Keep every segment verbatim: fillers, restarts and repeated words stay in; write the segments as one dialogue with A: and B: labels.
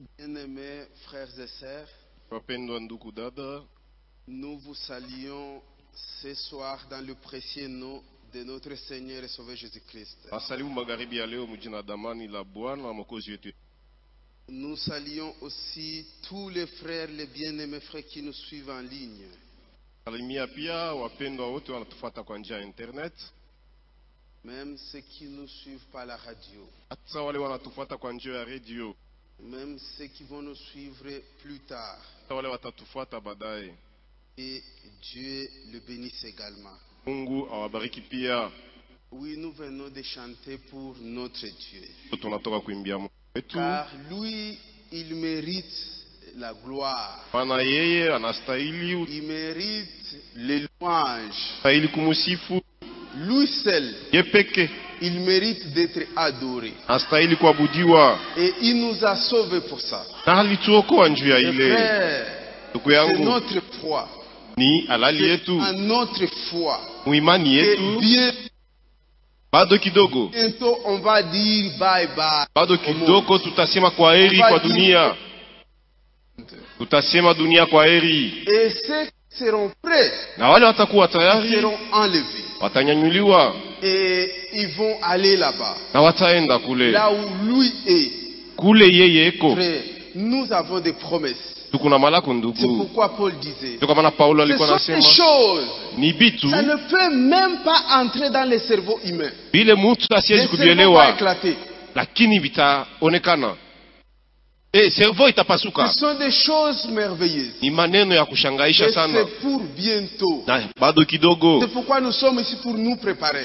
A: Bien-aimés frères et sœurs, nous vous saluons ce soir dans le précieux nom de notre Seigneur et Sauveur Jésus-Christ. Nous saluons aussi tous les frères, les bien-aimés frères qui nous suivent en ligne. Même ceux qui nous suivent par la radio. Même ceux qui vont nous suivre plus tard. Et Dieu le bénisse également. Oui, nous venons de chanter pour notre Dieu. Car lui, il mérite la gloire. Il mérite les louanges. Lui seul, il mérite d'être adoré. Et il nous a sauvés pour ça. Et frère, c'est notre foi. C'est à notre foi. Et bien, bientôt on va dire bye bye. On va dire... Et ceux qui seront prêts seront enlevés. Et ils vont aller là-bas. Là où lui est. Frère, nous avons des promesses. C'est pourquoi Paul disait, ce sont des choses, ça ne peut même pas entrer dans le cerveau humain. Le cerveau va éclater. Ce sont des choses merveilleuses. Et c'est pour bientôt. C'est pourquoi nous sommes ici pour nous préparer.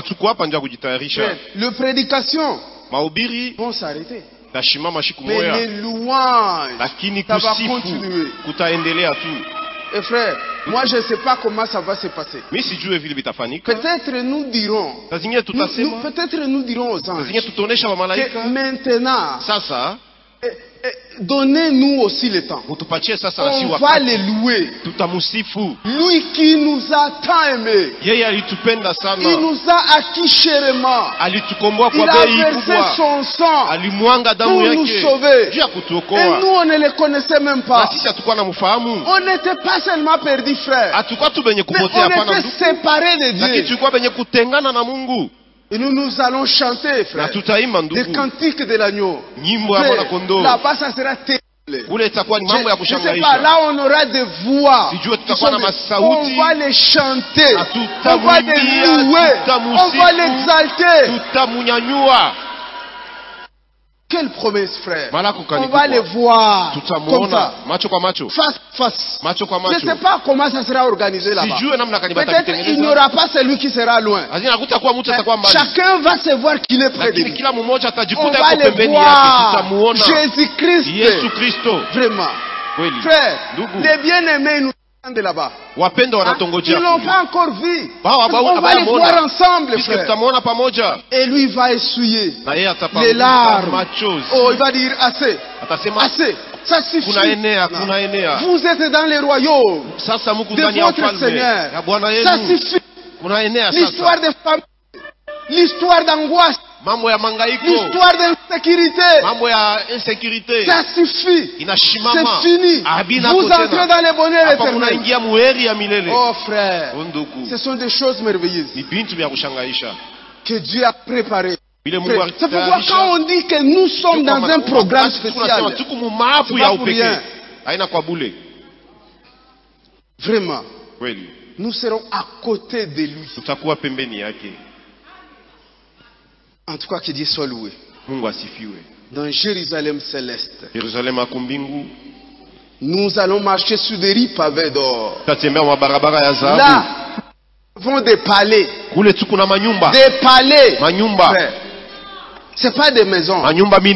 A: Les prédications vont s'arrêter. Mais les louanges, ça va continuer. Et frère, moi je ne sais pas comment ça va se passer. Peut-être nous dirons, nous, peut-être nous dirons aux anges que maintenant, donnez-nous aussi le temps. On va les louer. Lui qui nous a tant aimés. Il nous a acquis chèrement. Il a versé son sang pour nous sauver. Et nous on ne le connaissait même pas. On n'était pas seulement perdus, frère. Mais on était séparés de Dieu. Et nous nous allons chanter, frère, des cantiques de l'agneau. Là-bas, ça sera terrible. Je ne sais pas, là on aura des voix. On va les chanter. On va les louer. On va l'exalter. Quelle promesse, frère. On va les voir comme ça, face face. Je ne sais pas comment ça sera organisé là-bas. Peut-être il n'y aura pas celui qui sera loin. Chacun va se voir qu'il est près de lui. On va les voir. Jésus-Christ. Vraiment. Frère, les bien-aimés nous de là-bas. Hein? Ils ne l'ont pas encore vu. On va les voir ensemble, frère. Et lui va essuyer les larmes. Oh, il va dire assez. Assez. Ça suffit. Vous êtes dans les royaumes de votre Seigneur. Ça suffit. L'histoire des familles. L'histoire d'angoisse. L'histoire d'insécurité. Ça suffit. C'est fini. Vous entrez dans les bonheurs éternels. Oh frère, ce sont des choses merveilleuses que Dieu a préparées. C'est pourquoi quand on dit que nous sommes dans un programme spécial, c'est pas pour rien. Vraiment, nous serons à côté de lui. En tout cas, que Dieu soit loué. Dans Jérusalem céleste, nous allons marcher sur des rives pavées d'or. Là, vont des palais. Des palais. C'est pas des maisons.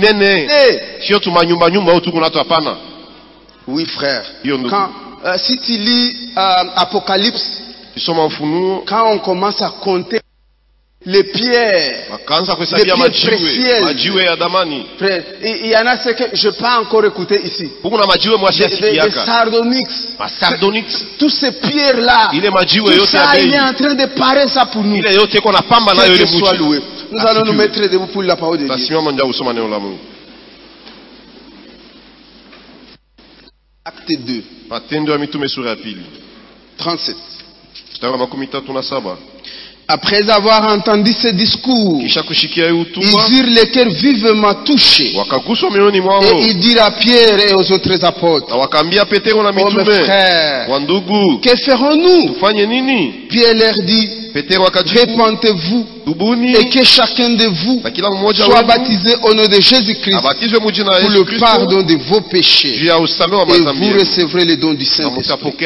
A: Oui, frère. Quand, euh, si tu lis euh, Apocalypse, quand on commence à compter les pierres, les pierres précieuses, il y en a ce que je n'ai pas encore écouté ici. Les sardonyx, tous ces pierres-là, tout ça, il est en train de parer ça pour nous. Que Dieu soit loué. Nous allons nous mettre debout pour la parole de Dieu.
B: Acte deux.
A: Matendo ya Mitume sura ya pili.
B: trente-sept.
A: Mstari wa makumi tatu na saba.
B: Après avoir entendu ce discours,
A: kisha kushikia hotuba,
B: ils eurent les cœurs vivement touchés.
A: Wakaguswa mioyoni mwao.
B: Et ils dirent à Pierre et aux autres apôtres,
A: na wakaambia Petero na mitume,
B: oh mes frères,
A: wa ndugu,
B: que ferons-nous?
A: tufanye nini?
B: Pierre leur dit,
A: Petero akajibu,
B: répentez-vous
A: tubuni,
B: et que chacun de vous soit baptisé au nom de Jésus-Christ pour le pardon de vos péchés, et vous recevrez le don du Saint-Esprit.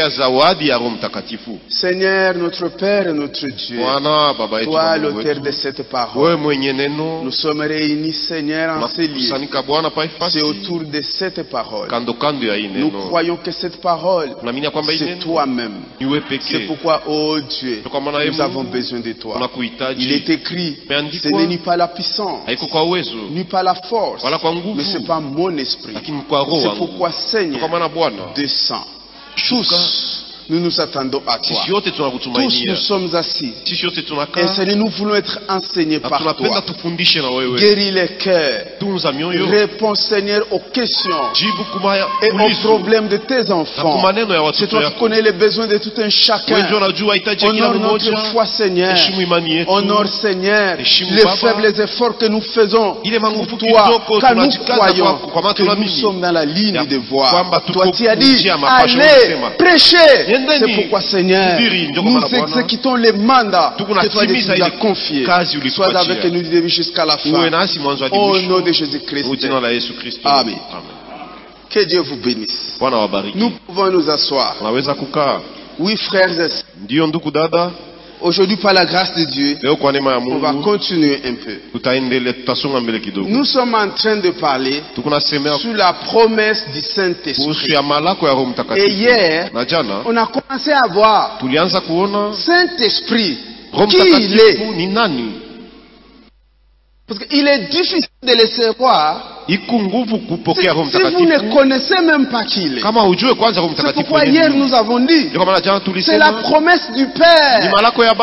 A: Seigneur, notre Père et notre Dieu, toi l'auteur de cette parole, nous sommes réunis, Seigneur, en ces lieux. C'est autour de cette parole. Nous croyons que cette parole, c'est toi-même. C'est pourquoi, oh Dieu, nous avons besoin de toi. Il est écrit, ce n'est ni pas la puissance, ni pas la force, mais c'est pas mon esprit. C'est pourquoi, Seigneur, descends. Tous, nous nous attendons à toi. Tous nous sommes assis. Et Seigneur, nous voulons être enseignés par toi. Guéris les cœurs. Réponds, Seigneur, aux questions et aux problèmes de tes enfants. C'est toi qui connais les besoins de tout un chacun. Honore notre foi, Seigneur. Honore, Seigneur, les faibles efforts que nous faisons pour toi, car nous croyons que nous sommes dans la ligne de voie. Toi, tu as dit, allez, prêchez. C'est pourquoi, Seigneur, nous exécutons les mandats que toi nous as confiés. Sois avec nous du début jusqu'à la fin. Au nom de Jésus-Christ. Amen. Que Dieu vous bénisse. Nous pouvons nous asseoir. Oui, frères et sœurs. Aujourd'hui, par la grâce de Dieu, on va continuer un peu. Nous sommes en train de parler sur la promesse du Saint-Esprit. Et hier, on a commencé à voir Saint-Esprit. Qui il est? Parce qu'il est difficile de le savoir si, si vous ne connaissez même pas qui il est. C'est pourquoi hier nous avons dit, c'est la promesse du Père.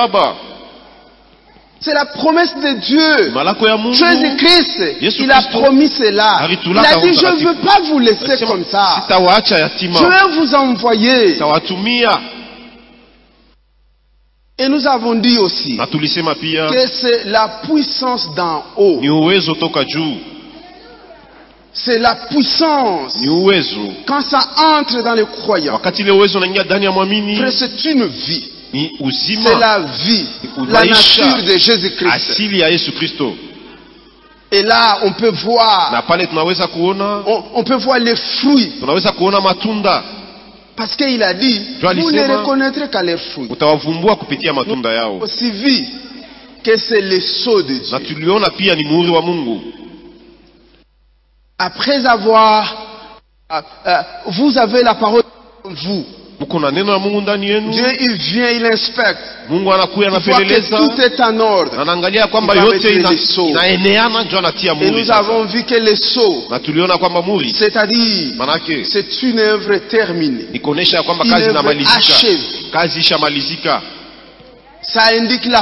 A: C'est la promesse de Dieu. Jésus-Christ, il a promis cela. Il a dit, je ne veux pas vous laisser comme ça. Je vais vous envoyer. Et nous avons dit aussi que c'est la puissance d'en haut. C'est la puissance. Quand ça entre dans les croyants, c'est une vie. C'est la vie, la nature de Jésus-Christ. Et là, on peut voir, on, on peut voir les fruits. Parce qu'il a dit, vous ne reconnaîtrez qu'à leurs fruits. Aussi vu que c'est le sceau de Dieu. Après avoir, euh, euh, vous avez la parole en vous. Dieu, il vient, il inspecte. Il voit que tout est en ordre. Il va mettre les sceaux. Et nous avons vu que les sceaux, c'est-à-dire, c'est une œuvre terminée. Une œuvre achevée. Ça indique la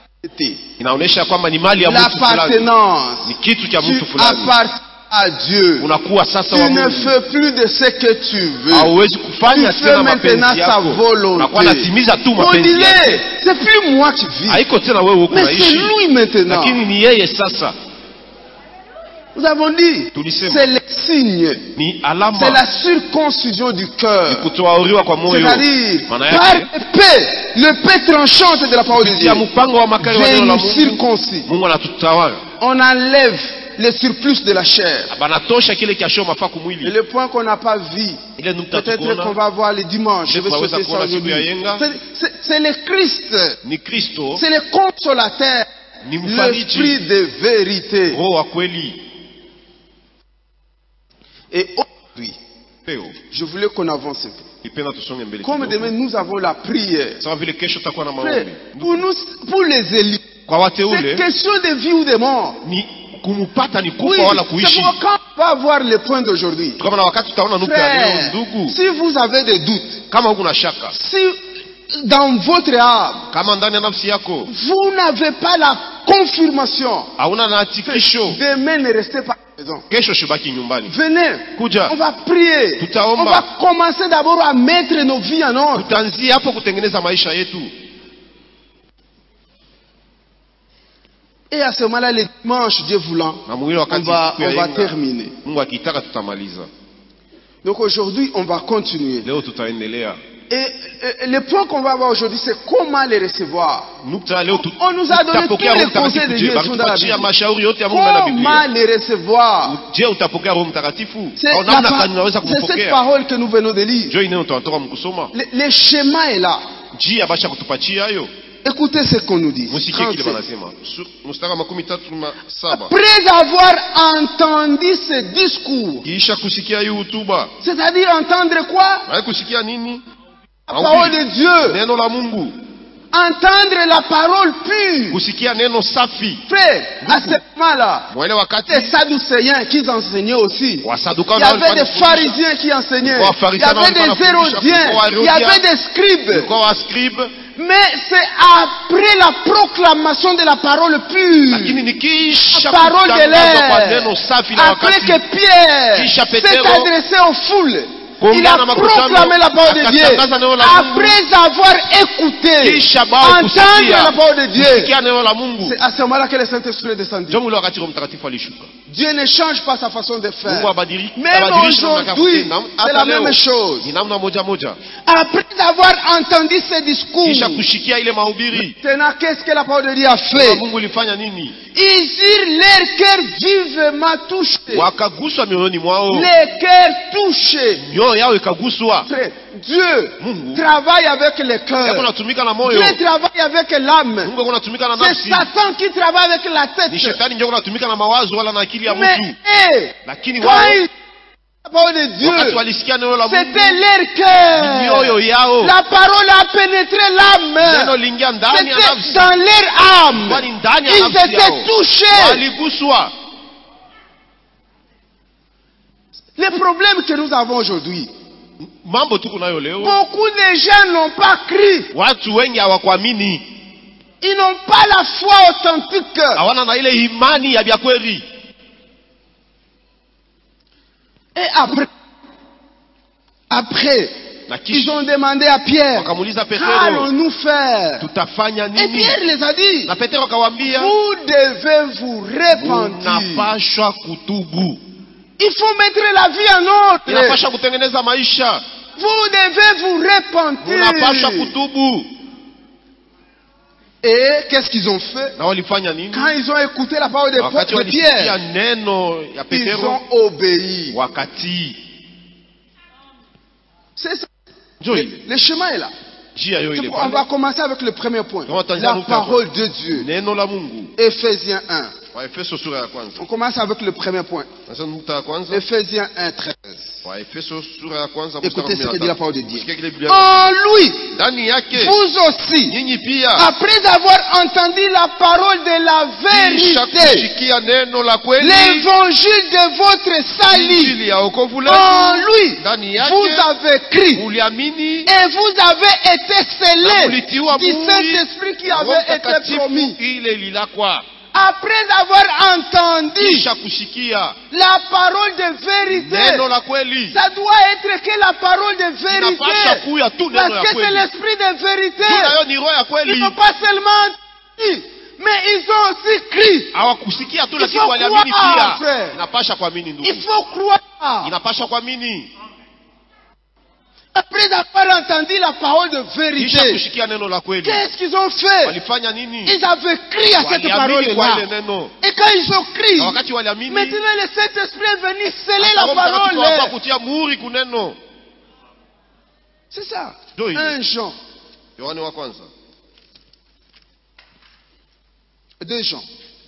A: l'appartenance. Tu appartiens à Dieu. Tu ne fais plus de ce que tu veux. Tu fais maintenant sa volonté. On disait, c'est plus moi qui vis, mais c'est lui maintenant. Nous avons dit, c'est le signe, c'est la circoncision du cœur. C'est-à-dire, par l'épée, l'épée tranchante de la parole de Dieu, vient nous circoncis. On enlève le surplus de la chair. Et le point qu'on n'a pas vu, peut-être qu'on va voir le dimanche, je vais sauter ça aujourd'hui. C'est le Christ, c'est le consolateur, l'esprit de vérité. Et aujourd'hui, je voulais qu'on avance un peu. Comme demain nous avons la prière, frère, pour, nous, pour les élus, c'est question de vie ou de mort. Oui, c'est pourquoi quand on va voir le point d'aujourd'hui, frère, si vous avez des doutes, si dans votre âme, vous n'avez pas la confirmation, demain ne restez pas Venez, on va prier. On va commencer d'abord à mettre nos vies en ordre. Et à ce moment-là, le dimanche, Dieu voulant, on va, on va terminer. Donc aujourd'hui, on va continuer. Et, et le point qu'on va voir aujourd'hui, c'est comment les recevoir. On nous a donné tous les conseils de Dieu dans la Bible. Comment les recevoir? C'est cette parole que nous venons de lire. Le, le schéma est là. Écoutez ce qu'on nous dit. Après avoir entendu ce discours, c'est-à-dire entendre quoi? La parole de Dieu. Entendre la parole pure. Frère, à ce moment-là, les Sadducéens qui enseignaient aussi. Il y avait des pharisiens qui enseignaient. Il y avait des hérodiens. Il y avait des scribes. Mais c'est après la proclamation de la parole pure, la parole de l'air, après que Pierre s'est adressé aux foules, il a proclamé la parole de Dieu. Après avoir écouté, entendre la parole de Dieu, c'est à ce moment-là que le Saint-Esprit est descendu. Dieu ne change pas sa façon de faire. Même aujourd'hui, c'est la même chose. Après avoir entendu ce discours, maintenant, qu'est-ce que la parole de Dieu a fait? Ils eurent leur cœur vivement touché. Les cœurs touchés. Dieu travaille avec le cœur. Dieu travaille avec l'âme. C'est Satan qui travaille avec la tête. Mais hey, quand il la parole de Dieu, c'était leur cœur. La parole a pénétré l'âme. C'était dans leur âme. Ils étaient touchés. Les problèmes que nous avons aujourd'hui, beaucoup de gens n'ont pas cru. Ils n'ont pas la foi authentique. Et après, après, ils ont demandé à Pierre, qu'allons-nous faire? Et Pierre les a dit, vous devez vous repentir. Il faut mettre la vie en ordre. Vous devez vous repentir. Et qu'est-ce qu'ils ont fait? Quand ils ont écouté la parole de Pierre, ils ont obéi. C'est ça. Le chemin est là. On va commencer avec le premier point. La parole de Dieu. Éphésiens un. On commence avec le premier point. Éphésiens un, treize. Écoutez ce que dit la parole de Dieu. En lui, vous aussi, après avoir entendu la parole de la vérité, l'évangile de votre salut, en lui, vous avez cru et vous avez été scellés du Saint-Esprit qui avait été promis. Après avoir entendu la parole de vérité, ça doit être que la parole de vérité, parce que c'est l'esprit de vérité. Ils n'ont pas seulement dit, mais ils ont aussi cru. Il faut croire, frère. Il faut croire. Après avoir entendu la parole de vérité, qu'est-ce qu'ils ont fait? Ils avaient crié à cette parole-là. Et quand ils ont crié, maintenant le Saint-Esprit est venu sceller la parole. C'est ça. Un Jean. Deux Jean.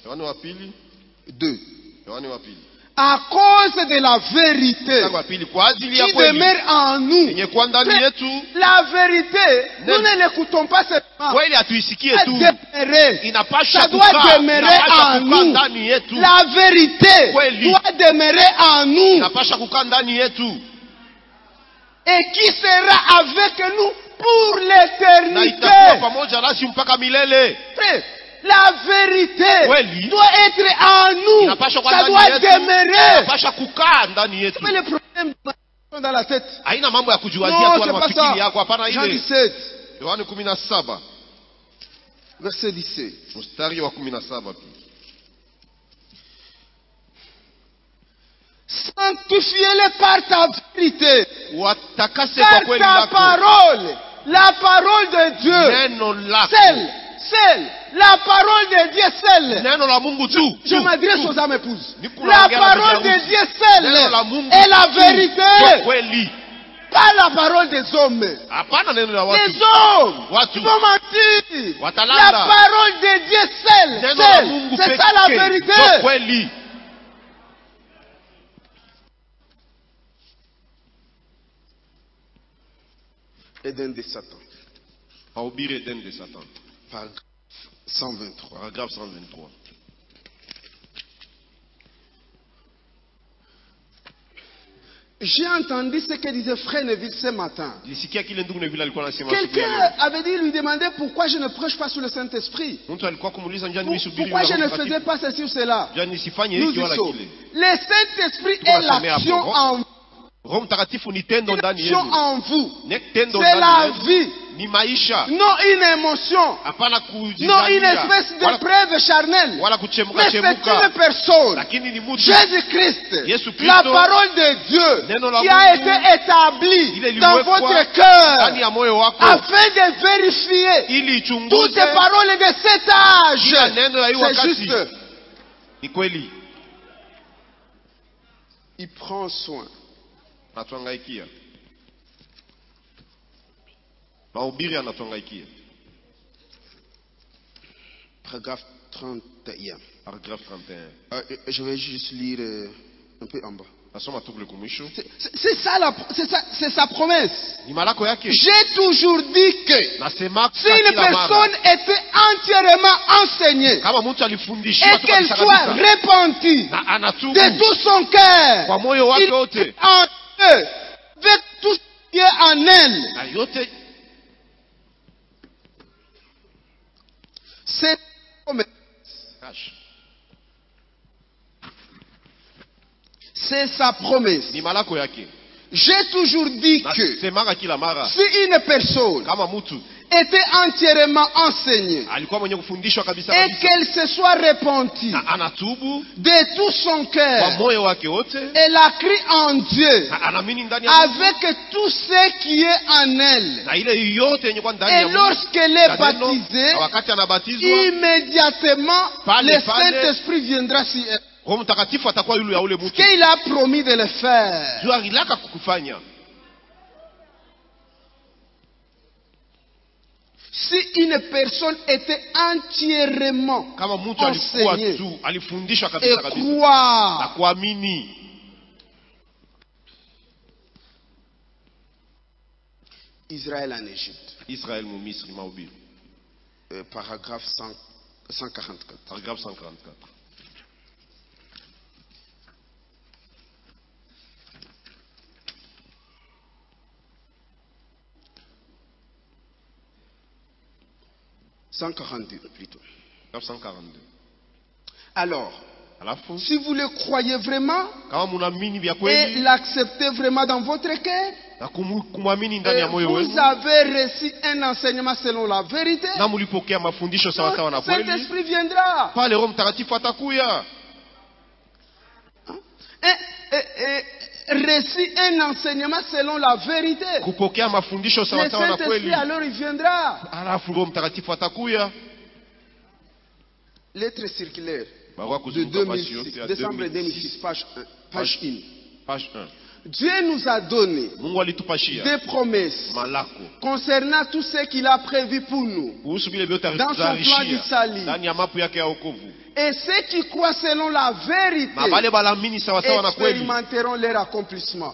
A: Deux. À cause de la vérité qui demeure en nous. La vérité, nous ne l'écoutons pas seulement. Ça doit demeurer en nous. La vérité doit demeurer en nous. Et qui sera avec nous pour l'éternité. La vérité doit être en nous. Ça doit demeurer. Mais le problème dans la tête. Non, c'est pas ça. Jean dix-sept. Verset dix-sept. Sanctifie-les par ta vérité. Par ta parole. La parole de Dieu. Celle. Celle. La parole de Dieu seule. Je, je m'adresse aux âmes épouses. La parole de Dieu seule est la vérité. Pas la parole des hommes. Les hommes ils vont mentir. La parole de Dieu seule. C'est ça la vérité. Éden de Satan.
B: Éden de Satan.
A: Paragraphe cent vingt-trois.
B: Paragraphe cent vingt-trois.
A: J'ai entendu ce que disait Frère Neville ce matin. Quelqu'un avait dit, lui demandait pourquoi je ne prêche pas sur le Saint-Esprit. Pourquoi je ne faisais pas ceci ou cela. Nous y sommes. Le Saint-Esprit est l'action en vous. L'action en vous. C'est la vie. Non une émotion. Non une espèce de preuve charnelle. Mais c'est une personne. Jésus-Christ. La parole de Dieu qui a été établie dans votre cœur afin de vérifier toutes ces paroles de cet âge. C'est juste. Il prend soin. Paragraphe trente et un.
B: Paragraphe trente et un.
A: Euh, je vais juste lire euh, un peu en bas. C'est ça, la, c'est ça, c'est sa promesse. J'ai toujours dit que si une personne était entièrement enseignée et qu'elle soit repentie de tout son cœur, il est en eux, avec tout ce qui est en elle. C'est C'est sa promesse. J'ai toujours dit que si une personne était entièrement enseignée et qu'elle se soit repentie de tout son cœur, elle a cru en Dieu avec tout ce qui est en elle. Et lorsqu'elle est baptisée, immédiatement le Saint-Esprit viendra sur elle. Ce qu'il a promis de le faire. Si une personne était entièrement enseignée et croire, Israël en Égypte.
B: Israël au Misri Maobi.
A: Euh, paragraphe cent quarante-quatre.
B: Paragraphe cent quarante-quatre.
A: cent quarante-deux plutôt.
B: cent quarante-deux.
A: Alors, si vous le croyez vraiment et l'acceptez vraiment dans votre cœur, vous avez reçu un enseignement selon la vérité, le Saint-Esprit viendra. Reçu un enseignement selon la vérité, le Saint-Esprit alors il viendra. Lettre circulaire de deux mille six, décembre deux mille six, page un. Page un.
B: Page un.
A: Dieu nous a donné des promesses concernant tout ce qu'il a prévu pour nous dans son plan du salut. Et ceux qui croient selon la vérité expérimenteront leur accomplissement.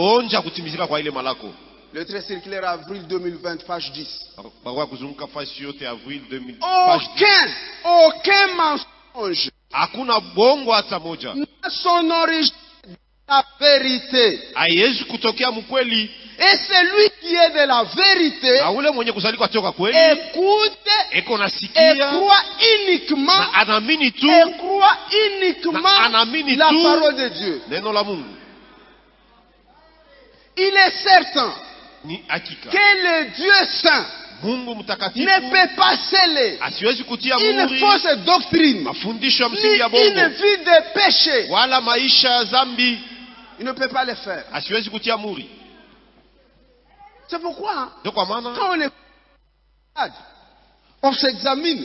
A: Le trait circulaire avril deux mille vingt, page dix. Aucun, aucun mensonge n'a son origine la vérité. Et celui qui est de la vérité écoute et croit uniquement et croit uniquement la parole de Dieu. Il est certain que le Dieu saint ne peut pas sceller une fausse doctrine ni une vie de péché. Il ne peut pas le faire. C'est pourquoi quand on est on s'examine.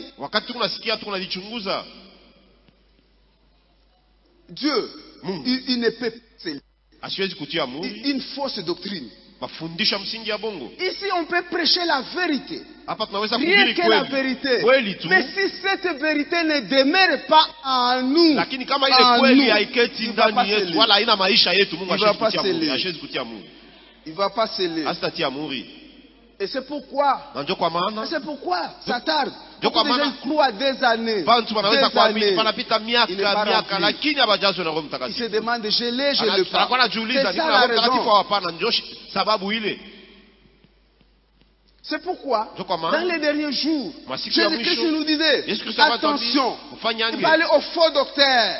A: Dieu, il, il ne peut pas sceller une fausse doctrine. Ici on peut prêcher la vérité, rien que la vérité. Mais si cette vérité ne demeure pas en nous, en nous, il ne va pas sceller. Il ne va pas sceller. Et c'est pourquoi, c'est pourquoi ça tarde. Beaucoup de gens croient des années, des années. Il n'est pas rempli. Il se demande, je l'ai, je l'ai pas. C'est ça la raison. C'est pourquoi, dans les derniers jours, Jésus-Christ nous disait, attention, il parlait aux faux docteurs.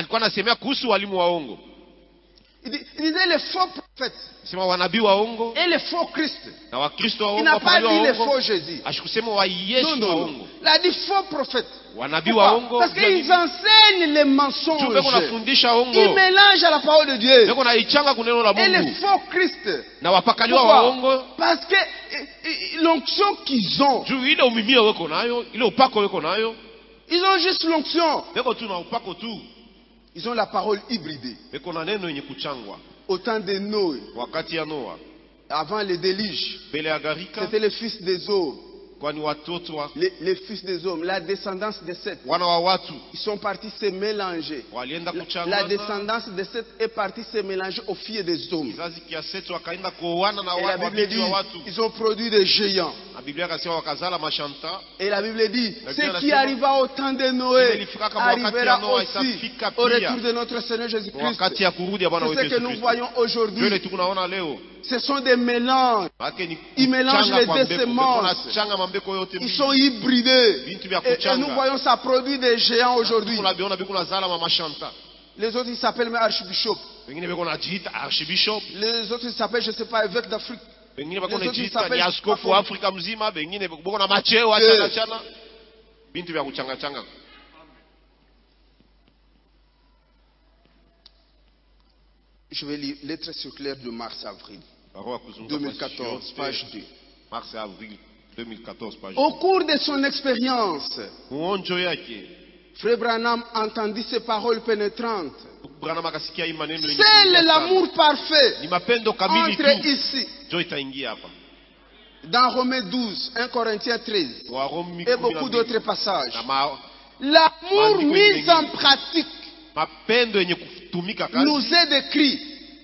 A: Il disait les faux prophètes et les faux Christ. Il n'a pas dit les faux Jésus. Non, non, non. Il a dit faux prophètes. Pourquoi? Parce qu'ils enseignent les mensonges. Ils mélangent à la parole de Dieu. Et les faux Christ. Pourquoi? Parce que l'onction qu'ils ont, ils ont juste l'onction. Ils ont la parole hybridée. Au temps de Noé, avant le déluge, c'était le fils des hommes. Les, les fils des hommes, la descendance de Seth, ils sont partis se mélanger. La, la descendance de Seth est partie se mélanger aux filles des hommes. Et la Bible dit, ils ont produit des géants. Et la Bible dit, ce qui arriva au temps de Noé arrivera aussi au retour de notre Seigneur Jésus-Christ. C'est ce que nous voyons aujourd'hui. Ce sont des mélanges. Ils mélangent les deux semences. Ils sont hybridés. Et, et nous voyons ça produit des géants aujourd'hui. Les autres ils s'appellent même archbishop. Les autres ils s'appellent, je ne sais pas, évêque d'Afrique. Les autres ils s'appellent Je vais lire lettre circulaire de mars-avril deux mille quatorze, page deux.
C: Mars-avril deux mille quatorze, page deux.
A: Au cours de son expérience, Frère Branham entendit ces paroles pénétrantes. C'est l'amour parfait entre ici. Dans Romains douze, un Corinthiens treize et beaucoup d'autres passages. L'amour mis en pratique nous est décrit.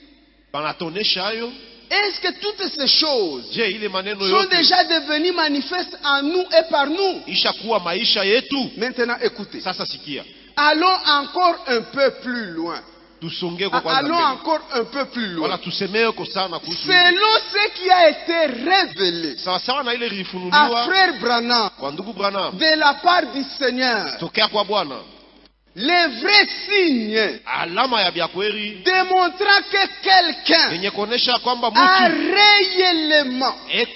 A: Est-ce que toutes ces choses sont déjà devenues manifestes en nous et par nous? Maintenant écoutez. Allons encore un peu plus loin. Allons encore un peu plus loin. Selon ce qui a été révélé à Frère Branham de la part du Seigneur, les vrais signes démontrant que quelqu'un a réellement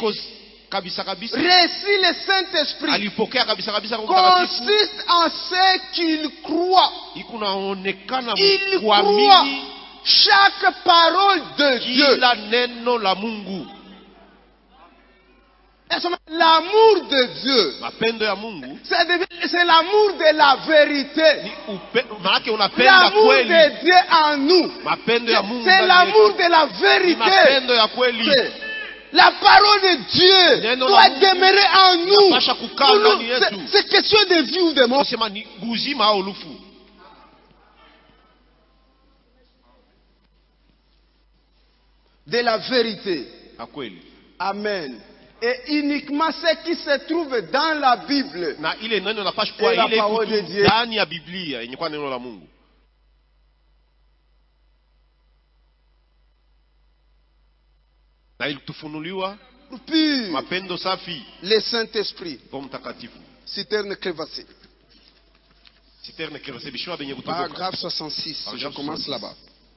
A: reçu le Saint-Esprit consiste en ce qu'il croit. Il croit chaque parole de Dieu. L'amour de Dieu, c'est l'amour de la vérité. L'amour de Dieu en nous, c'est l'amour de la vérité. La parole de Dieu doit demeurer en nous. C'est question de vie ou de mort. De la vérité. Amen. Et uniquement ce qui se trouve dans la Bible et la parole de Dieu. pur, le Saint-Esprit, citerne crevassée. Paragraphe soixante-six, je commence là-bas.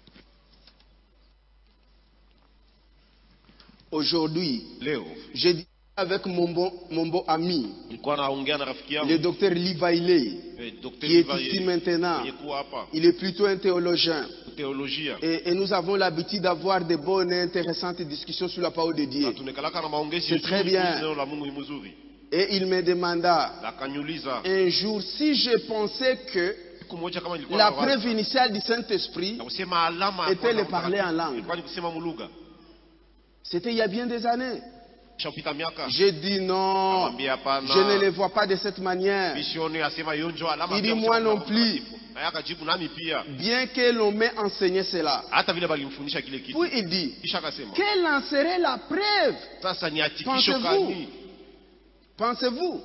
A: Aujourd'hui, j'ai dit avec mon bon, mon bon ami, le docteur Livailé, qui est ici maintenant. Il est plutôt un théologien. Et, et nous avons l'habitude d'avoir de bonnes et intéressantes discussions sur la parole de Dieu. C'est très bien. Et il me demanda un jour si je pensais que la preuve initiale du Saint-Esprit était de parler en langue. C'était il y a bien des années. J'ai dit non, je ne les vois pas de cette manière. Il dit moi non plus. Bien que l'on m'ait enseigné cela. Puis il dit, quelle en serait la preuve? Pensez-vous? Pensez-vous?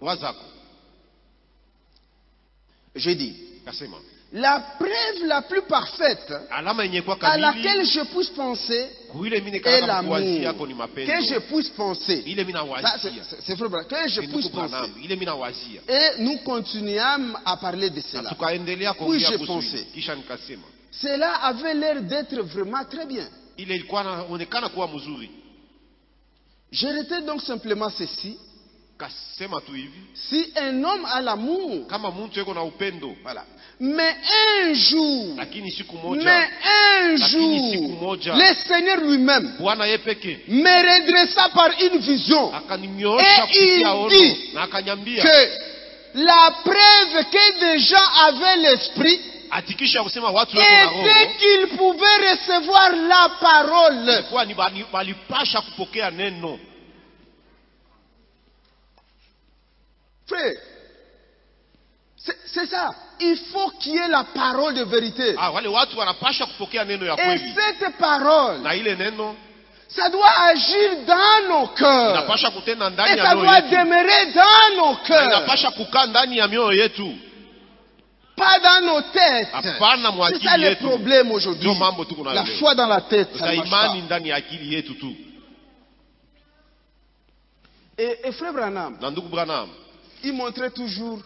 A: J'ai dit, la preuve la plus parfaite à laquelle je puisse penser est l'amour. Que je puisse penser. C'est vrai, que je puisse penser. Et nous continuons à parler de cela. Puis je pensais. Cela avait l'air d'être vraiment très bien. Je retiens donc simplement ceci. Si un homme a l'amour, voilà. Mais un jour, mais un jour, le Seigneur lui-même me redressa par une vision et il dit que la preuve que des gens avaient l'esprit était qu'ils pouvaient recevoir la parole. Frère, c'est ça. Il faut qu'il y ait la parole de vérité. Et cette parole, ça doit agir dans nos cœurs. Et ça doit demeurer dans nos cœurs. Pas dans nos têtes. C'est ça le problème aujourd'hui. La foi dans la tête, ça ne marche pas. Et, et frère Branham, il montrait toujours.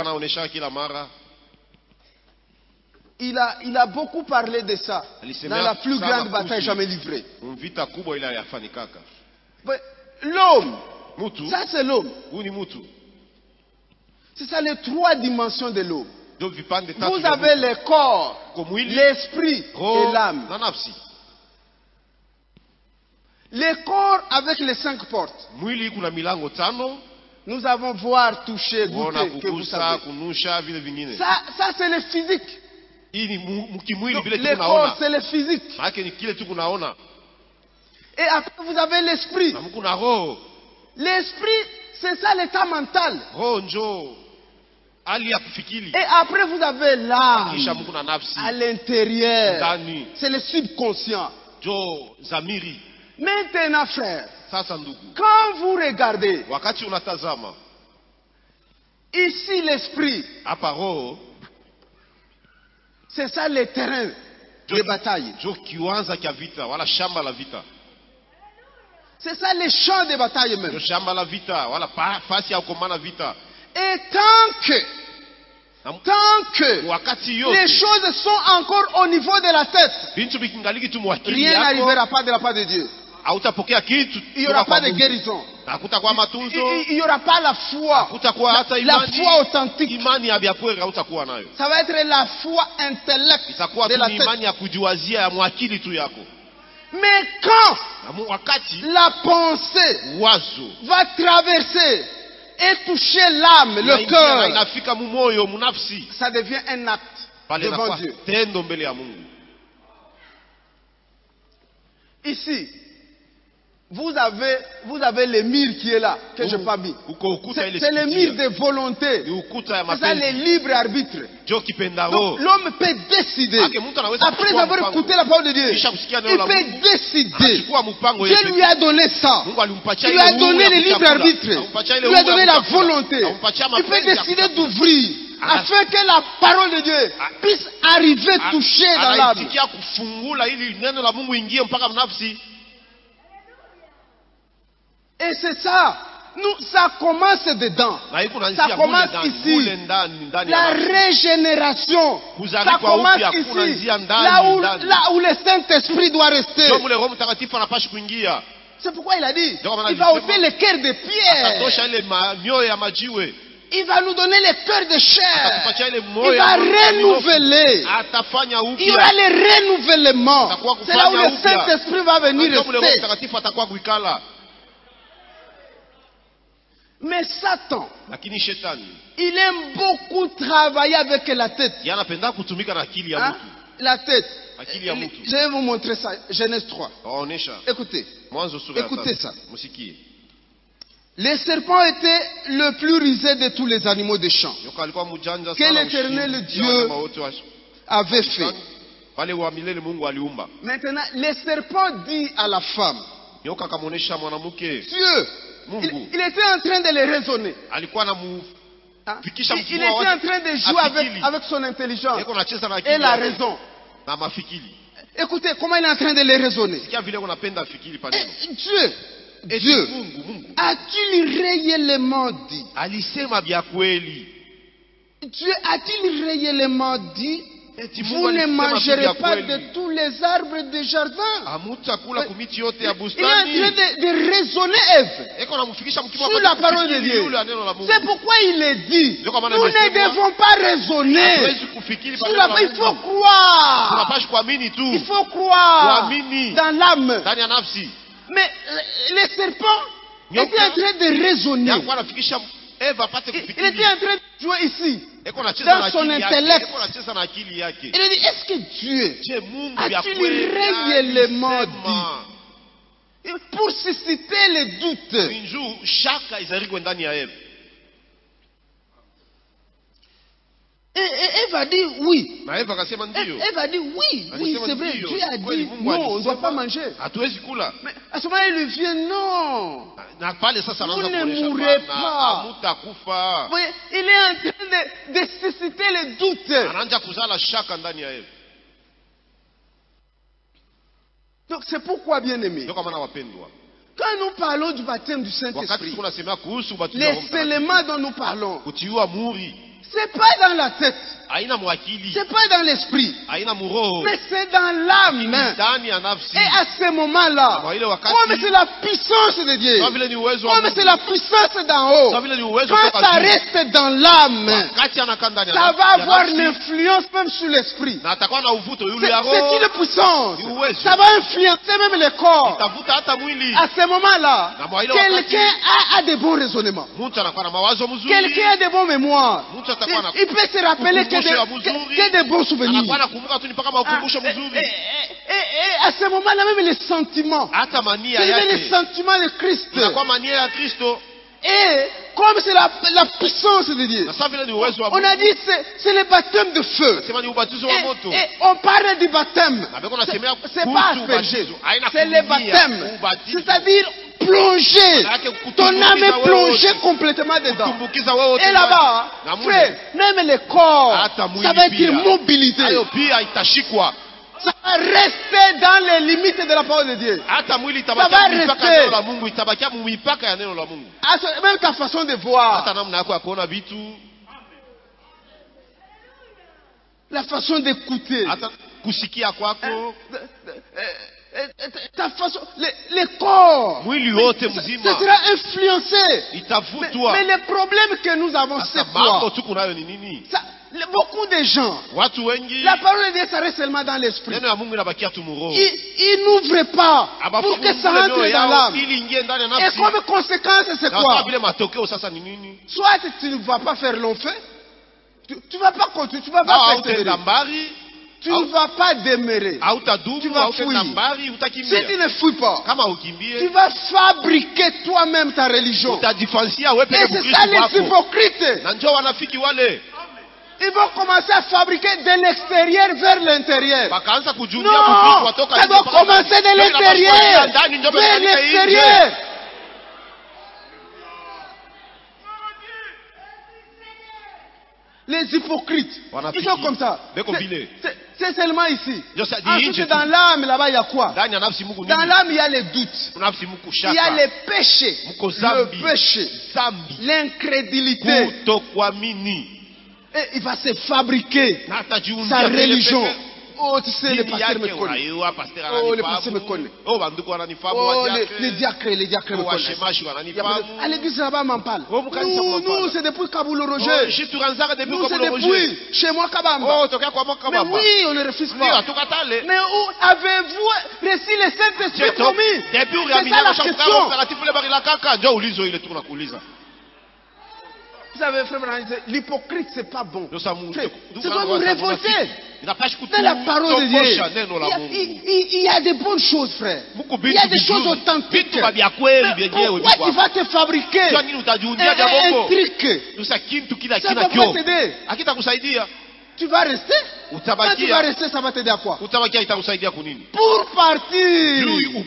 A: Il a, il a beaucoup parlé de ça dans la plus grande bataille jamais livrée. L'homme, ça c'est l'homme. C'est ça les trois dimensions de l'homme. Vous avez le corps, l'esprit et l'âme. Le corps avec les cinq portes. Nous avons voir, toucher, goûter, que vous savez. Ça, ça c'est le physique. Donc, le corps, c'est le physique. Et après, vous avez l'esprit. L'esprit, c'est ça l'état mental. Et après, vous avez l'âme à l'intérieur. C'est le subconscient. Maintenant, frère, quand vous regardez ici l'esprit, c'est ça le terrain de bataille. C'est ça les champs de bataille même. Et tant que, tant que les choses sont encore au niveau de la tête, rien n'arrivera pas de la part de Dieu. Il n'y aura pas de guérison. Il n'y aura pas la foi. La, la foi authentique. Ça va être la foi intellect de la tête. Mais quand la pensée va traverser et toucher l'âme, le cœur, ça devient un acte devant Dieu. Ici, vous avez, vous avez le mur qui est là, que je n'ai pas mis. C'est le mur de volonté. C'est ça le libre arbitre. Donc l'homme peut décider. Après avoir écouté la parole de Dieu, il peut décider. Dieu lui a donné ça. Il lui a donné le libre arbitre. Il lui a donné la volonté. Il peut décider d'ouvrir afin que la parole de Dieu puisse arriver toucher dans l'âme. Et c'est ça. Nous, ça commence dedans. Ça commence ici. La régénération. Ça commence ici. Là où, là où le Saint-Esprit doit rester. C'est pourquoi il a dit, il va ôter le cœur de pierre. Il va nous donner le cœur de chair. Il va renouveler. Il y aura le renouvellement. C'est là où le Saint-Esprit va venir rester. Mais Satan, il aime beaucoup travailler avec la tête. Hein? La tête. Je vais vous montrer ça. Genèse trois. Écoutez. Écoutez ça. Les serpents étaient le plus rusé de tous les animaux des champs que l'Éternel Dieu avait fait. Maintenant, les serpents dit à la femme, Dieu, il, il était en train de les raisonner. Hein? Il, il était en train de jouer avec, avec son intelligence et la raison. Écoutez, comment il est en train de les raisonner. Et Dieu, Dieu, a-t-il réellement dit? Dieu a-t-il réellement dit? Vous ne mangerez pas de tous les arbres du jardin. Il est en train de, de raisonner Ève sur la parole de Dieu. C'est pourquoi il est dit, nous ne devons pas raisonner sur la parole. Il faut croire. Il faut croire dans l'âme. Mais les serpents étaient en train de raisonner. Il était en train de jouer ici, dans son intellect. Il a dit, est-ce que Dieu a-t-il réellement dit? Pour susciter les doutes. Et Ève a dit oui. Ève a dit oui. Oui, c'est vrai. Dieu a dit non, on ne doit pas manger. Mais à ce moment, il lui vient non. Vous ne mourrez pas. Vous voyez, il est en train de, de susciter les doutes. Donc c'est pourquoi, bien aimé, quand nous parlons du baptême du Saint-Esprit, les éléments dont nous parlons, c'est pas dans la tête, c'est pas dans l'esprit, mais c'est dans l'âme. Et à ce moment-là, comme c'est la puissance de Dieu, comme c'est la puissance d'en haut, quand ça reste dans l'âme, ça va avoir une influence même sur l'esprit. C'est une puissance. Ça va influencer même le corps. À ce moment-là, quelqu'un a, a de bons raisonnements. Quelqu'un a de bons mémoires. Il, il peut se rappeler que de, que, que de bons souvenirs. Et, et, et, et à ce moment-là, même les sentiments. C'est les sentiments de Christ. Et comme c'est la, la puissance de Dieu, on a dit c'est, c'est le baptême de feu. Et, et on parle du baptême. C'est pas asperger, c'est le baptême. C'est-à-dire plonger. Ton âme est plongée complètement dedans. Et là-bas, frère, même le corps, ça va être mobilisé. Ça va rester dans les limites de la parole de Dieu. Ça va rester. Même ta façon de voir. La façon d'écouter. Ta façon, le, le corps, ça sera influencé. Mais, mais le problème que nous avons, c'est quoi? Ça, beaucoup de gens, la parole de Dieu s'arrête seulement dans l'esprit. Ils, ils n'ouvrent pas pour que ça rentre dans l'âme. Et comme conséquence, c'est quoi? Soit tu ne vas pas faire long feu, tu ne vas pas continuer, tu ne vas pas persévérer. Tu ne vas pas demeurer. Tu vas fuir. Si tu ne fuis pas, tu vas fabriquer toi-même ta religion. Et c'est ça les hypocrites. Ils vont commencer à fabriquer de l'extérieur vers l'intérieur. Non, ça doit commencer de l'intérieur vers l'extérieur. Les hypocrites, ils sont comme ça. C'est seulement ici. Ensuite, dans l'âme, là-bas, il y a quoi? Dans l'âme, il y a les doutes. Il y a les péchés. Le péché. L'incrédulité. Et il va se fabriquer sa religion. Oh, tu sais, les pasteurs me connaissent. Oh, les pasteurs me connaissent. Oh, les, les diacres, les diacres me connaissent. À l'église là-bas, m'en parle. Nous, nous c'est depuis Kaboul Roger. Nous, c'est depuis chez moi, Kabamba. Mais oui, on ne refuse pas. Mais où avez-vous reçu les Saint-Esprit promis? C'est ça la question. Vous savez, frère, l'hypocrite, c'est pas bon. C'est pas vous révolter. Dans la parole de Dieu, il y, a, il y a des bonnes choses, frère. Il y a des choses authentiques. Mais pourquoi tu vas te fabriquer un, un truc? Ça va pas t'aider. Tu vas rester? Quand tu vas rester, ça va t'aider à quoi? Pour partir.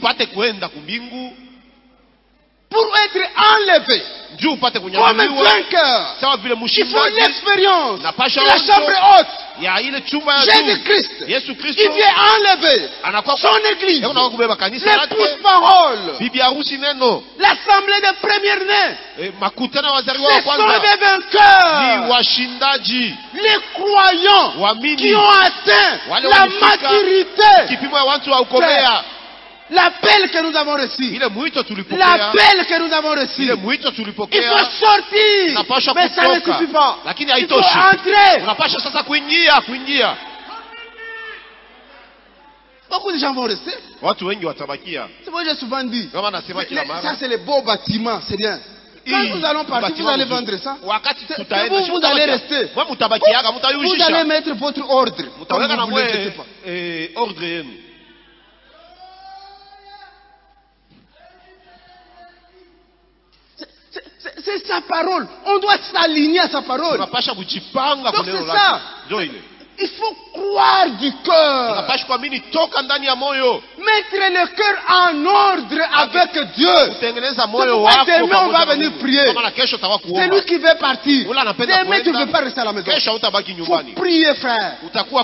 A: Pour être enlevé comme un vainqueur, il faut l'expérience de la chambre haute. Jésus-Christ, il vient enlever son église, l'épouse parole, l'assemblée des premiers-nés. Ce sont des vainqueurs, les croyants qui ont atteint la maturité. L'appel que nous avons reçu, l'appel que nous avons reçu, il faut sortir, mais ça ne suffit pas. Il faut entrer. Beaucoup de gens vont rester. C'est moi j'ai souvent dit. Ça c'est les beaux bâtiments, c'est bien. Quand nous allons partir, vous allez vendre ça. Vous, vous allez rester. Vous allez mettre votre ordre. Comme vous voulez, je sais pas. C'est sa parole. On doit s'aligner à sa parole. Donc c'est ça. Il faut croire du cœur. Mettre le cœur en ordre avec Dieu. Demain on va venir prier. C'est lui qui veut partir. Demain tu ne veux pas rester à la maison. Il faut prier, frère.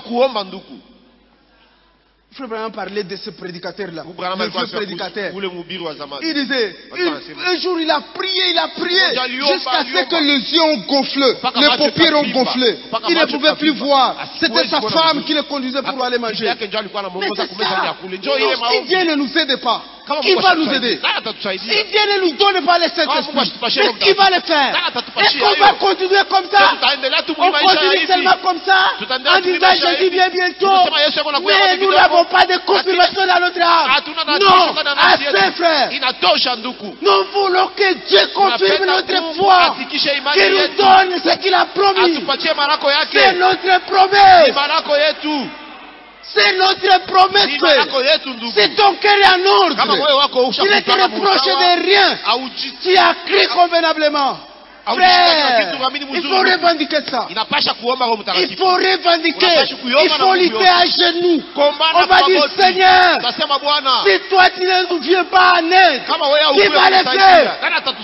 A: Il faut vraiment parler de ce prédicateur-là. Le vieux prédicateur. Il disait, il, un jour il a prié, il a prié, jusqu'à ce que les yeux ont gonflé, les paupières ont gonflé. Il ne pouvait plus voir. C'était sa femme qui le conduisait pour aller manger. Mais c'est ça. Si Dieu ne nous aide pas, qui va nous aider? Si Dieu ne nous donne pas les Saint-Esprit, mais qui va le faire? Est-ce qu'on va continuer comme ça? On continue seulement comme ça, en disant Jésus vient bientôt, mais nous n'avons pas de confirmation dans notre âme. Non, assez, frère. Nous voulons que Dieu confirme notre foi, qu'il nous donne ce qu'il a promis. C'est notre promesse. C'est notre promesse. C'est ton cœur en ordre. Tu ne te reproches de rien. Tu as crié convenablement. Frère, il faut revendiquer ça. Il faut revendiquer. Il faut lutter à genoux. On va dire, Seigneur, si toi tu ne nous viens pas en aide, qui va le faire?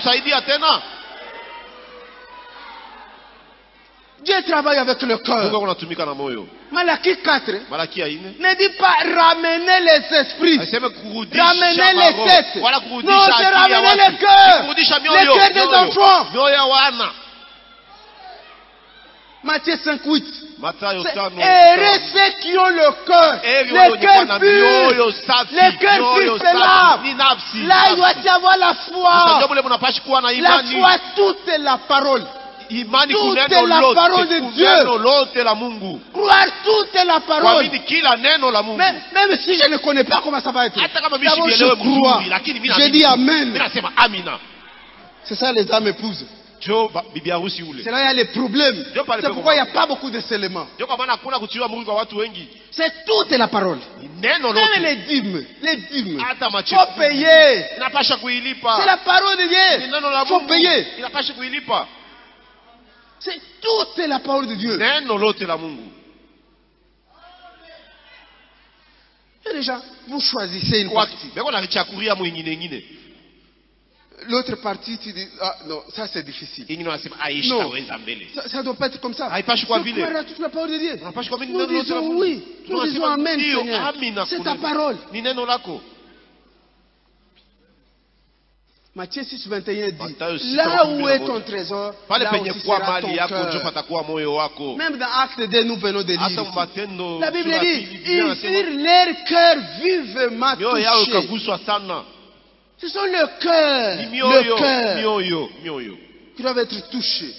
A: Dieu travaille avec le cœur. Malachie quatre ne dit pas ramener les esprits, ramener les têtes. Non, c'est ramener le cœur, le cœur des enfants. Matthieu cinq huit. Heureux ceux qui ont le cœur, le cœur pur, le cœur pur, c'est là. Là, il doit y avoir la foi. La foi, toute est la parole. Toute est la parole de Dieu. Croire toute est la parole. Même, même si je ne connais pas comment ça va être. D'abord je crois. Je dis Amen. C'est ça les âmes épouses. C'est là il y a les problèmes. C'est pourquoi il n'y a pas beaucoup de éléments. C'est toute la parole. Même les dîmes. Les dîmes. Il faut payer. C'est la parole de Dieu. Il faut payer. C'est toute la parole de Dieu. Et déjà, vous choisissez une partie. l'autre partie, tu dis, ah non, ça c'est difficile. Non, ça ne doit pas être comme ça. Il faut croire à toute la parole de Dieu. Nous disons oui, nous disons Amen, Seigneur. C'est ta parole. Matthieu six, vingt et un dit, là où est ton trésor, là aussi sera ton cœur. Même dans Acte deux, nous venons de lire ici. La Bible dit, ils firent leur cœur vivement touché. Ce sont le cœur, le cœur qui doivent être touchés.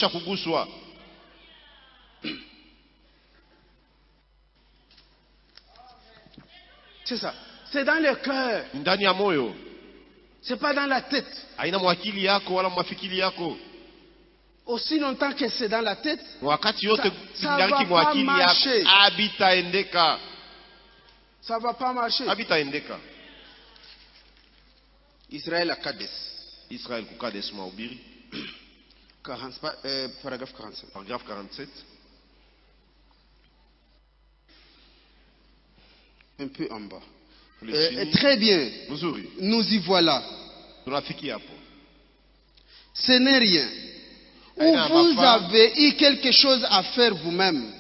A: C'est ça. C'est dans le cœur. C'est pas dans la tête. Aussi longtemps que c'est dans la tête, ça ne va pas marcher. Ça ne va pas marcher. Israël à Kades.
C: Israël à Kades,
A: euh, paragraphe quarante-sept.
C: Paragraphe quarante-sept.
A: Un peu en bas. Euh, très bien. Nous y voilà. Ce n'est rien. Ou vous avez eu quelque chose à faire vous-même.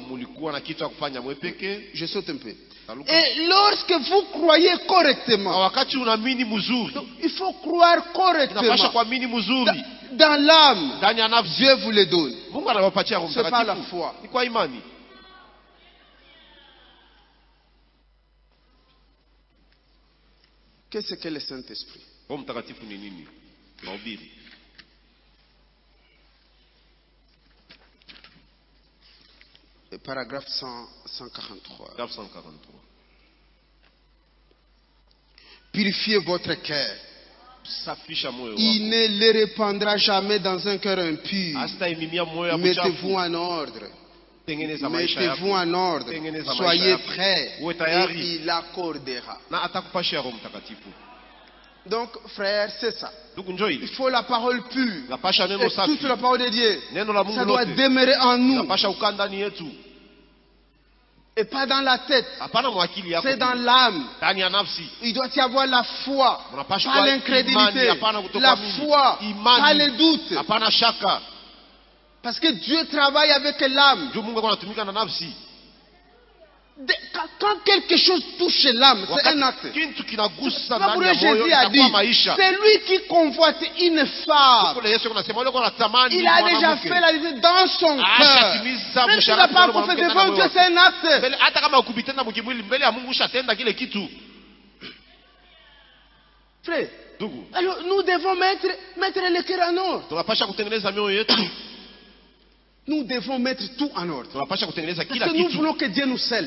A: Je saute un peu. Et lorsque vous croyez correctement, donc, il faut croire correctement. Dans, dans l'âme, Dieu vous le donne. C'est pas la foi. Qu'est-ce que le Saint-Esprit? Paragraphe cent quarante-trois. Purifiez votre cœur. Il ne le répandra jamais dans un cœur impur. Mettez-vous en ordre. Mettez-vous en ordre. Soyez prêts. Et il accordera. Donc, frère, c'est ça. Il faut la parole pure. Et toute la parole de Dieu. Ça doit demeurer en nous. Et pas dans la tête. C'est dans l'âme. Il doit y avoir la foi, pas l'incrédulité. La foi, pas le doute. Parce que Dieu travaille avec l'âme. Quand quelque chose touche l'âme, c'est un acte. Jésus a dit, c'est lui qui convoite une femme. Il a déjà fait la vie dans son cœur. Même s'il n'a pas encore fait devant Dieu, c'est un acte. Frère, alors nous devons mettre, mettre le cœur en ordre. Nous devons mettre tout en ordre. Parce que nous voulons que Dieu nous scelle.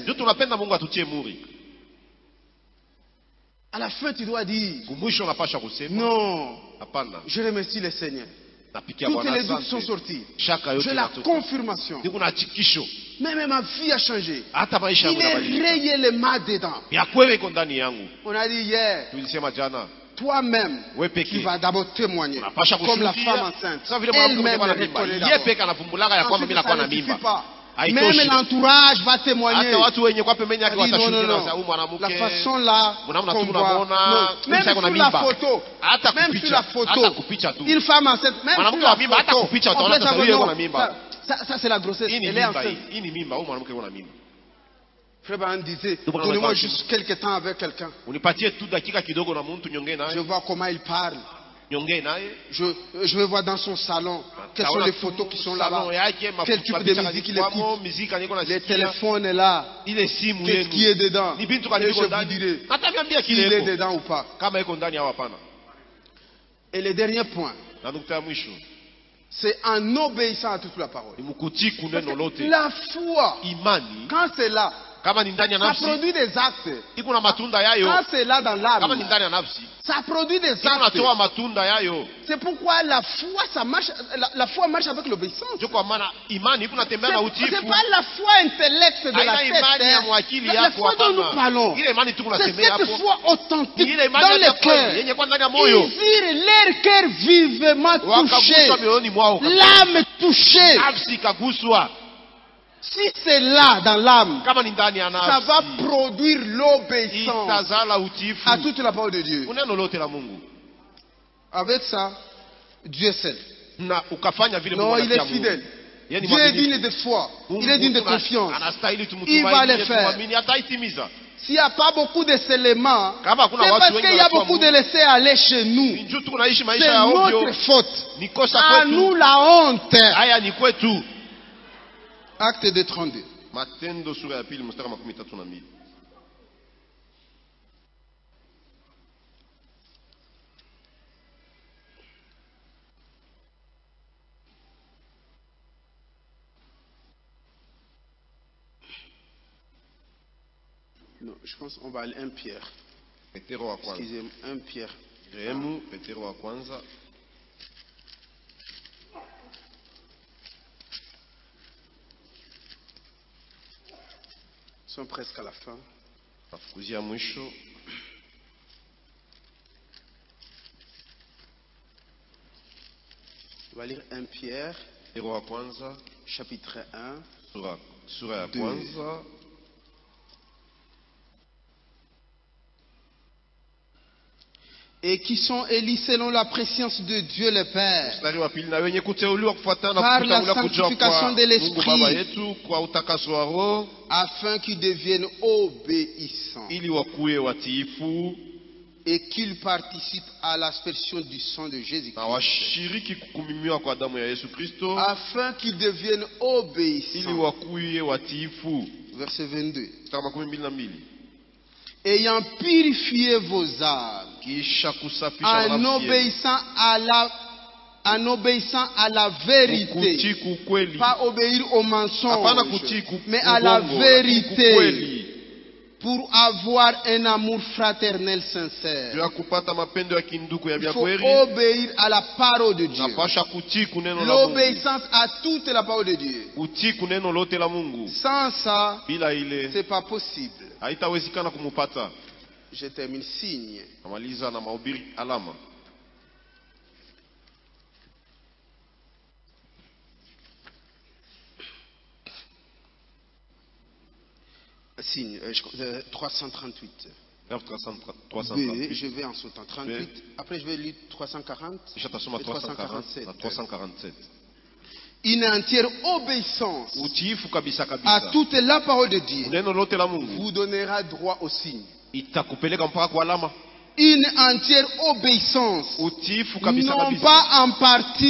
A: À la fin, tu dois dire, non, je remercie le Seigneur. Toutes les doutes sont sortis. J'ai la confirmation. Même ma vie a changé. Il est réellement dedans. On a dit hier, toi-même, tu vas d'abord témoigner. Comme la femme enceinte. Elle-même reconnaît d'abord. Ça ne suffit pas. Même l'entourage va témoigner. Dit, non, non, non. La façon là qu'on voit. Même sur la photo. Même sur la photo. Une femme enceinte. Même sur la photo. On peut savoir, non, ça, ça c'est la grossesse. Elle est enceinte. Frère Bahan disait, donnez-moi juste quelques temps avec quelqu'un. Je vois comment il parle. Je, je vais voir dans son salon quelles sont les photos qui sont là-bas. Quel type de musique il écoute. Le téléphone est là. Qu'est-ce qui est dedans? Et je vous dirai s'il est dedans ou pas. Et le dernier point, c'est en obéissant à toute la parole. La foi, quand c'est là, ça produit des actes. Quand c'est là dans l'âme, ça produit des actes. C'est pourquoi la foi, ça marche, la, la foi marche avec l'obéissance. C'est pas la foi intellecte de la tête. La, la foi dont nous parlons, c'est cette foi authentique dans le cœur. Ils virent leur cœur vivement touché, l'âme touchée. Si c'est là dans l'âme, ça va produire l'obéissance à toute la parole de Dieu.
B: Avec ça, Dieu seul.
A: Na ukafanya vile
B: non, il est fidèle. Dieu est digne de foi. Il est digne de confiance. Il va le faire. S'il n'y a pas beaucoup de éléments, c'est parce qu'il y a beaucoup de laisser aller chez nous. C'est notre faute. À nous la honte. Acte de trente-deux. Non, je pense qu'on va aller un Pierre. Excusez-moi, un Pierre.
A: Petero wa kwanza.
B: Ils sont presque à la fin. On va lire un Pierre. Chapitre un. deux. Et qui sont élus selon la préscience de Dieu le Père, par la sanctification de l'Esprit, afin qu'ils deviennent obéissants et qu'ils participent à l'aspersion du sang de Jésus-Christ, afin qu'ils deviennent obéissants. Verset vingt-deux. Ayant purifié vos âmes, en obéissant à la, en obéissant à la vérité, pas obéir au mensonge, mais à la vérité, pour avoir un amour fraternel sincère. Il faut obéir à la parole de Dieu. L'obéissance à toute la parole de Dieu. Sans ça, ce n'est pas possible. Je termine signe. Signe, euh, trois cent trente-huit. B, je vais en sautant trente-huit. B. Après, je vais lire trois cent quarante. Et trois cent quarante-sept. Une entière obéissance à toute la parole de Dieu vous donnera droit au signe. Une entière obéissance, non pas en partie.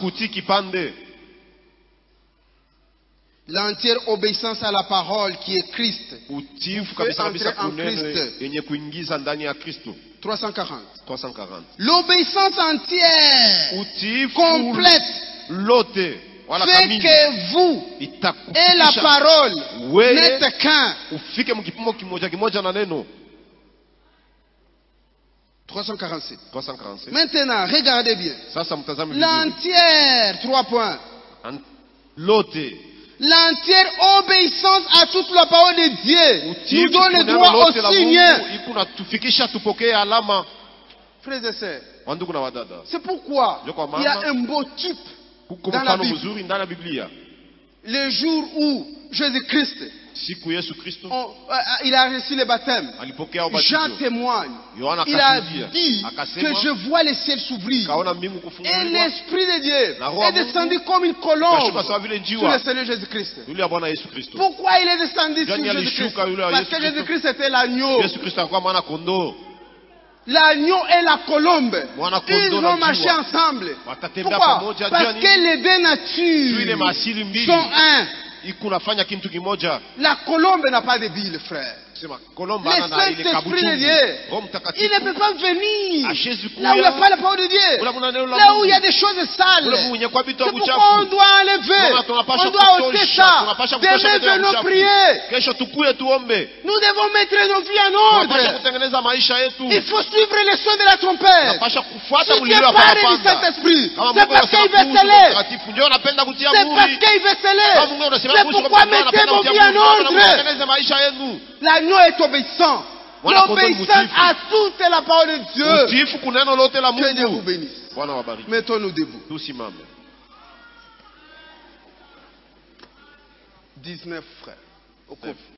B: L'entière obéissance à la parole qui est Christ. Vous faites entrer en Christ. trois cent quarante. L'obéissance entière, complète, fait que vous et la parole n'êtes qu'un. trois cent quarante-sept. Maintenant, regardez bien. L'entière, trois points. L'entière obéissance à toute la parole de Dieu nous donne le droit au signe. Frères et sœurs, c'est pourquoi il y a un beau type dans la Bible. Le jour où Jésus-Christ, on, euh, il a reçu le baptême, Jean témoigne. Il a dit que je vois le ciel s'ouvrir et l'Esprit de Dieu est descendu comme une colombe sur le Seigneur Jésus-Christ. Pourquoi il est descendu sur Jésus-Christ? Parce que Jésus-Christ était l'agneau. L'agneau et la colombe, ils vont marcher ensemble. Pourquoi? Parce que les deux natures sont un. La colombe n'a pas de bile, frère. Le Saint-Esprit de Dieu, il ne peut pas venir là où il n'y a pas la parole de Dieu, là où il y a des choses sales. C'est pourquoi on doit enlever, on doit ôter ça. Demain, venons prier. Nous devons mettre nos vies en ordre. Il faut suivre les sons de la trompette. Si Dieu parle du Saint-Esprit, c'est parce qu'il veut sceller. C'est parce qu'il veut sceller. C'est pourquoi mettez vos vies en ordre. L'agneau est obéissant. L'obéissance à toute la parole de Dieu. Que Dieu vous bénisse. Mettons-nous debout. dix-neuf frères.